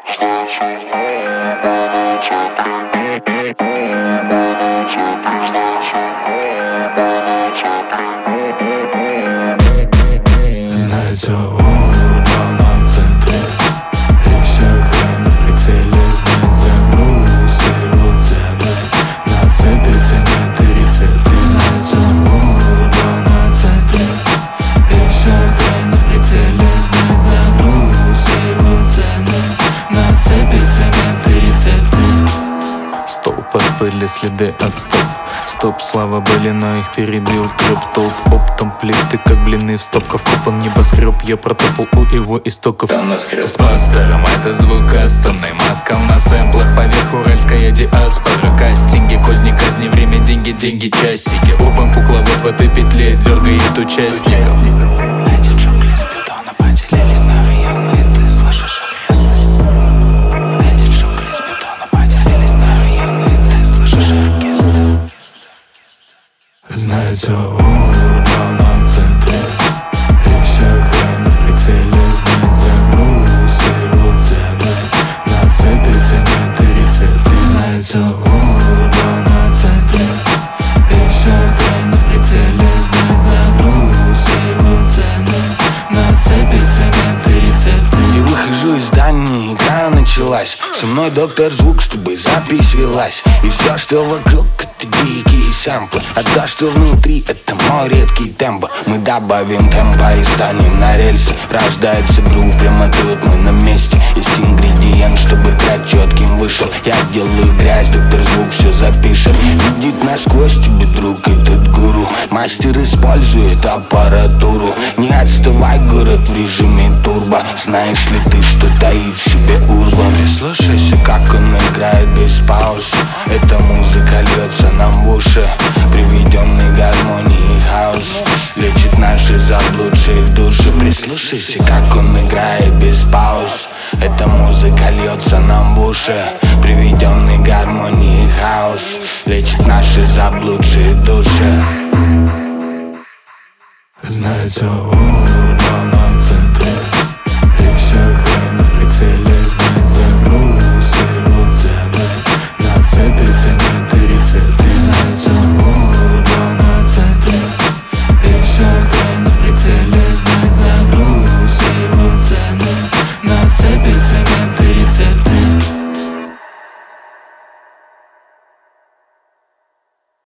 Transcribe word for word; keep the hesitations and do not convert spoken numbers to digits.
Знает все на центре, и вся охрана в прицеле. Знает за груз и его цены, на цепи цемент и рецепты. Знает все на центре, и вся охрана в прицеле. Знает за груз и его цены, на цепи цемент и рецепты. Столб от пыли, следы от стоп. Стоп, слава были, но их перебил труп. Толп, оптом плиты, как блины в стопках. Купан небоскреб, я протопал у его истоков. С пастором этот звук кастомный. Маска на сэмплах, поверх уральская диаспора. Кастинги, козни, казни, время, деньги, деньги, часики. Опен кукловод в этой петле дергает участников. Эти джунгли с бетона поделились на районы, и ты слышишь окрестность. Эти джунгли с бетона поделились на районы, и ты слышишь оркестр. Знает все на центре, и вся охрана в прицеле. Знает за груз и его цены, на цепи цемент и рецепты. Знает все на центре, и вся охрана в прицеле. Знает за груз и его цены, на цепи цемент и рецепты. И выхожу из здания, игра началась. Со мной доктор звук, чтобы запись велась. И все, что вокруг, это дикие сэмплы. А то, что внутри, это мой редкий темп. Мы добавим темпа и станем на рельсы. Рождается грув прямо тут, мы на месте. Есть ингредиент, чтобы трек четким вышел. Я делаю грязь, доктор звук все запишет. Видит насквозь тебе, друг, этот гуру. Мастер использует аппаратуру. Не отставай, город, в режиме турбо. Знаешь ли ты, что таит в себе урбан? Прислушайся, как он играет без пауз. Эта музыка льется нам в уши. Приведенный гармонии хаос лечит наши заблудшие души. Прислушайся, как он играет без пауз. Эта музыка льется нам в уши. Приведенный гармонии хаос лечит наши заблудшие души. Знает все на центре.